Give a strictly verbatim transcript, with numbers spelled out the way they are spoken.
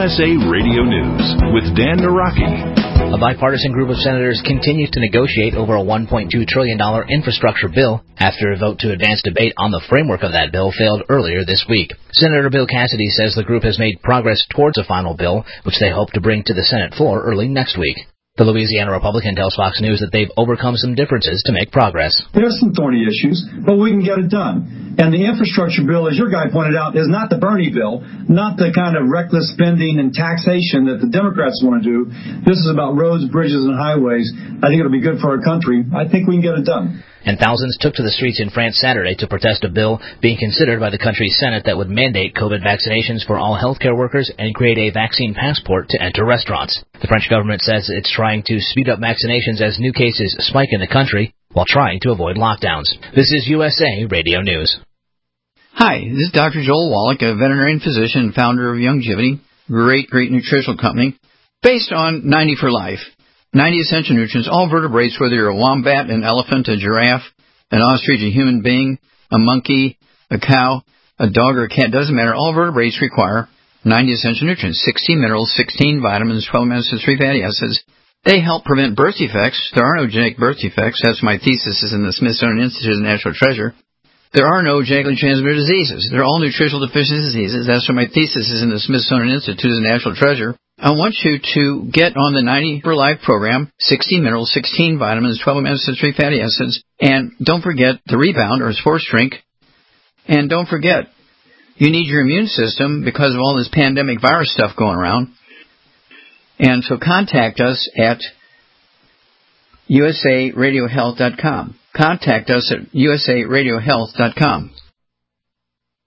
S A Radio News with Dan Naraki. A bipartisan group of senators continues to negotiate over a one point two trillion dollars infrastructure bill after a vote to advance debate on the framework of that bill failed earlier this week. Senator Bill Cassidy says the group has made progress towards a final bill, which they hope to bring to the Senate floor early next week. The Louisiana Republican tells Fox News that they've overcome some differences to make progress. There's some thorny issues, but we can get it done. And the infrastructure bill, as your guy pointed out, is not the Bernie bill, not the kind of reckless spending and taxation that the Democrats want to do. This is about roads, bridges, and highways. I think it'll be good for our country. I think we can get it done. And thousands took to the streets in France Saturday to protest a bill being considered by the country's Senate that would mandate COVID vaccinations for all healthcare workers and create a vaccine passport to enter restaurants. The French government says it's trying to speed up vaccinations as new cases spike in the country while trying to avoid lockdowns. This is U S A Radio News. Hi, this is Doctor Joel Wallach, a veterinarian physician and founder of Youngevity, great, great nutritional company, based on ninety for Life. ninety essential nutrients, all vertebrates, whether you're a wombat, an elephant, a giraffe, an ostrich, a human being, a monkey, a cow, a dog, or a cat, doesn't matter. All vertebrates require ninety essential nutrients, sixteen minerals, sixteen vitamins, twelve amino acids, three fatty acids. They help prevent birth defects. There are no genetic birth defects. That's my thesis is in the Smithsonian Institute of Natural Treasure. There are no genetically transmitted diseases. They're all nutritional deficiency diseases. That's what my thesis is in the Smithsonian Institute of Natural Treasure. I want you to get on the ninety for Life program, sixteen minerals, sixteen vitamins, twelve amino acids, three fatty acids, and don't forget the Rebound or sports drink. And don't forget, you need your immune system because of all this pandemic virus stuff going around. And so contact us at U S A radio health dot com. Contact us at U S A radio health dot com.